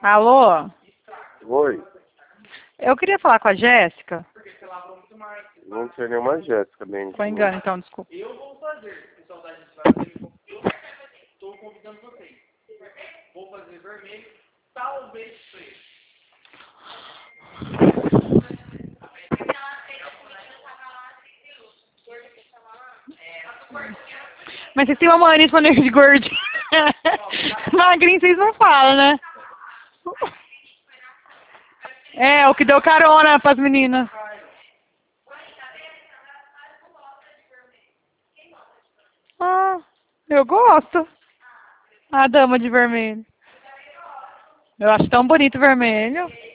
Alô? Oi, Eu queria falar com a Jéssica. não sei nenhuma Jéssica dentro. Foi engano, então, desculpa. Eu vou fazer, o pessoal da gente vai fazer. Eu estou convidando vocês. Vou fazer vermelho, talvez preto. Mas vocês têm uma mania de fazer de gordinho. Magrinho vocês não falam, né? É, o que deu carona pras meninas. Ah, eu gosto. A dama de vermelho. Eu acho tão bonito o vermelho.